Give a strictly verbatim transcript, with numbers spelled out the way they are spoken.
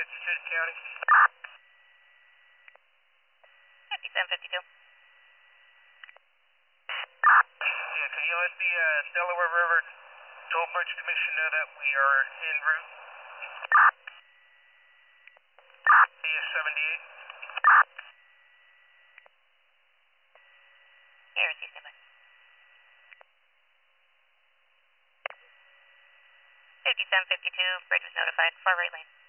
fifty-two to county. fifty-seven fifty-two. Yeah, can you let the uh, Delaware River Toll Bridge Commission know that we are en route? D S seventy-eight. Here is Houston. fifty-seven fifty-two, bridge was notified, far right lane.